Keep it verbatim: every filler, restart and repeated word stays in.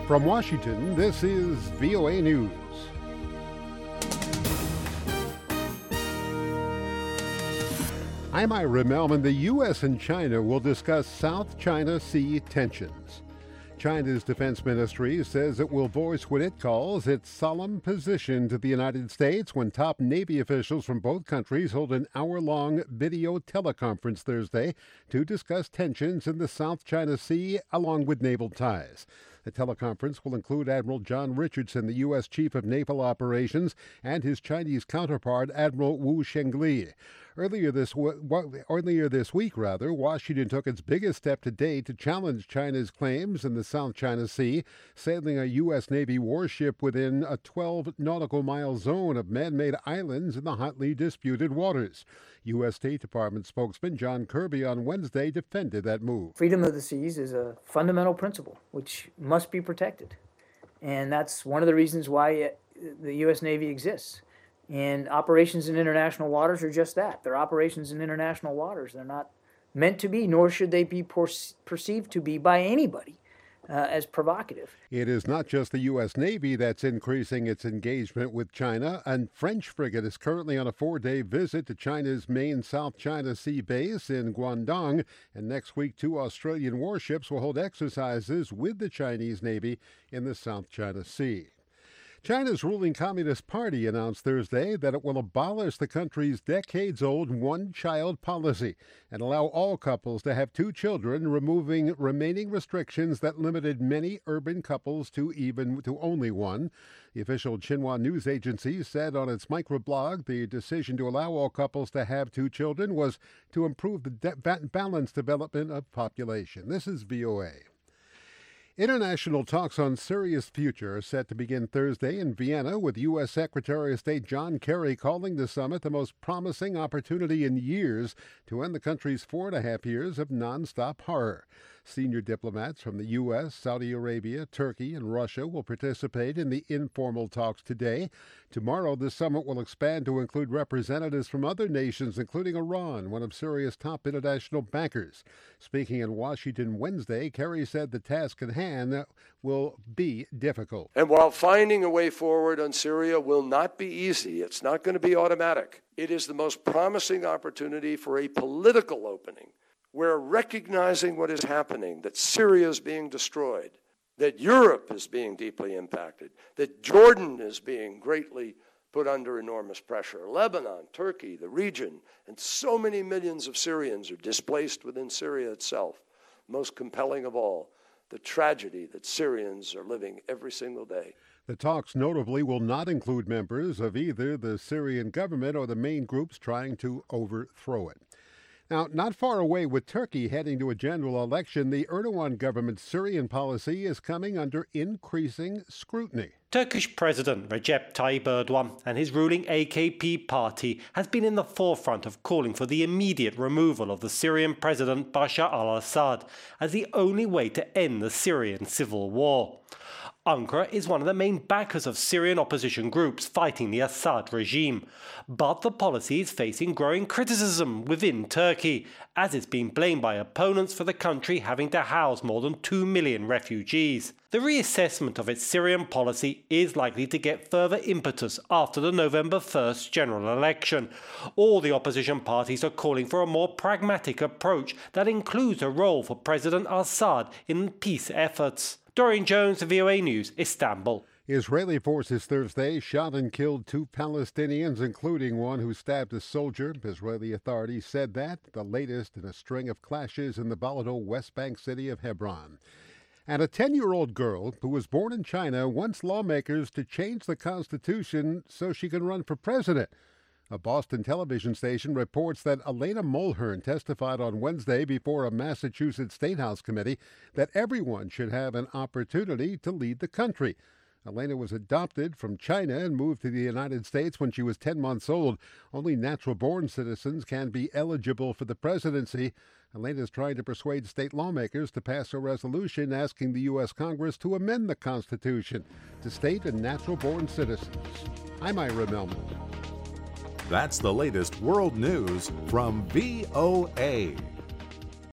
From Washington, this is V O A News. I'm Ira Melman. The U S and China will discuss South China Sea tensions. China's defense ministry says it will voice what it calls its solemn position to the United States when top Navy officials from both countries hold an hour-long video teleconference Thursday to discuss tensions in the South China Sea along with naval ties. The teleconference will include Admiral John Richardson, the U S Chief of Naval Operations, and his Chinese counterpart, Admiral Wu Shengli. Earlier this w- earlier this week, rather, Washington took its biggest step to date to challenge China's claims in the South China Sea, sailing a U S Navy warship within a twelve nautical mile zone of man-made islands in the hotly disputed waters. U S State Department spokesman John Kirby on Wednesday defended that move. Freedom of the seas is a fundamental principle which must be protected. And that's one of the reasons why the U S Navy exists. And operations in international waters are just that. They're operations in international waters. They're not meant to be, nor should they be per- perceived to be by anybody uh, as provocative. It is not just the U S Navy that's increasing its engagement with China. A French frigate is currently on a four-day visit to China's main South China Sea base in Guangdong. And next week, two Australian warships will hold exercises with the Chinese Navy in the South China Sea. China's ruling Communist Party announced Thursday that it will abolish the country's decades-old one-child policy and allow all couples to have two children, removing remaining restrictions that limited many urban couples to even to only one. The official Xinhua news agency said on its microblog the decision to allow all couples to have two children was to improve the de- balanced development of population. This is V O A. International talks on Syria's future are set to begin Thursday in Vienna, with U S Secretary of State John Kerry calling the summit the most promising opportunity in years to end the country's four and a half years of nonstop horror. Senior diplomats from the U S, Saudi Arabia, Turkey, and Russia will participate in the informal talks today. Tomorrow, the summit will expand to include representatives from other nations, including Iran, one of Syria's top international bankers. Speaking in Washington Wednesday, Kerry said the task at hand will be difficult. And while finding a way forward on Syria will not be easy, it's not going to be automatic. It is the most promising opportunity for a political opening. We're recognizing what is happening, that Syria is being destroyed, that Europe is being deeply impacted, that Jordan is being greatly put under enormous pressure, Lebanon, Turkey, the region, and so many millions of Syrians are displaced within Syria itself. Most compelling of all, the tragedy that Syrians are living every single day. The talks notably will not include members of either the Syrian government or the main groups trying to overthrow it. Now, not far away, with Turkey heading to a general election, the Erdogan government's Syrian policy is coming under increasing scrutiny. Turkish President Recep Tayyip Erdogan and his ruling A K P party has been in the forefront of calling for the immediate removal of the Syrian President Bashar al-Assad as the only way to end the Syrian civil war. Ankara is one of the main backers of Syrian opposition groups fighting the Assad regime, but the policy is facing growing criticism within Turkey, as it's been blamed by opponents for the country having to house more than two million refugees. The reassessment of its Syrian policy is likely to get further impetus after the November first general election. All the opposition parties are calling for a more pragmatic approach that includes a role for President Assad in peace efforts. Dorian Jones, V O A News, Istanbul. Israeli forces Thursday shot and killed two Palestinians, including one who stabbed a soldier. Israeli authorities said that, the latest in a string of clashes in the volatile West Bank city of Hebron. And a ten-year-old girl who was born in China wants lawmakers to change the Constitution so she can run for president. A Boston television station reports that Elena Mulhern testified on Wednesday before a Massachusetts State House committee that everyone should have an opportunity to lead the country. Elena was adopted from China and moved to the United States when she was ten months old. Only natural-born citizens can be eligible for the presidency. Elena is trying to persuade state lawmakers to pass a resolution asking the U S Congress to amend the Constitution to state and natural-born citizens. I'm Ira Melman. That's the latest world news from V O A.